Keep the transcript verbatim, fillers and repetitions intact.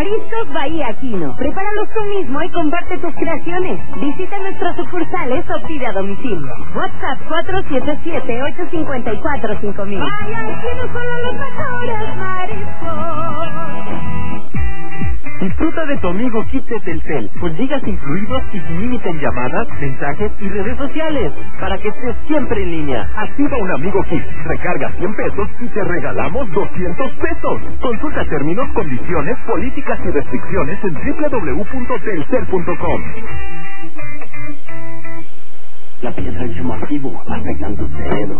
Mariscos Bahía Aquino. Prepáralos tú mismo y comparte tus creaciones. Visita nuestras sucursales o pide a domicilio. WhatsApp cuatro siete siete, ocho cinco cuatro, cinco mil. Bahía Aquino, solo los mejores mariscos. Disfruta de tu amigo Kit de Telcel, con gigas incluidos y sin límite en llamadas, mensajes y redes sociales, para que estés siempre en línea. Activa un amigo Kit, recarga cien pesos y te regalamos doscientos pesos. Consulta términos, condiciones, políticas y restricciones en doble u doble u doble u punto telcel punto com. La piedra es su activo, afectan tu cerebro.